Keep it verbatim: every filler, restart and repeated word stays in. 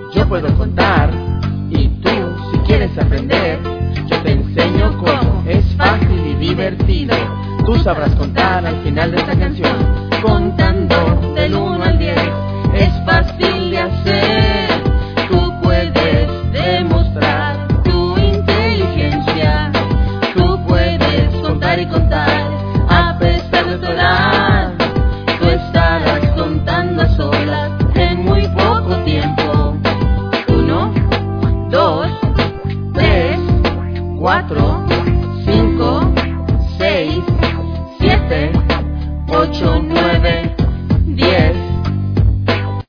yo puedo contar. Y tú, si quieres aprender, yo te enseño cómo. Es fácil y divertido. Tú sabrás contar al final de esta canción. Contando del uno al diez, es fácil de hacer. Tú puedes demostrar tu inteligencia. Tú puedes contar y contar a pesar de tu edad. Tú estarás contando a solas en muy poco tiempo. Uno, dos, tres, cuatro.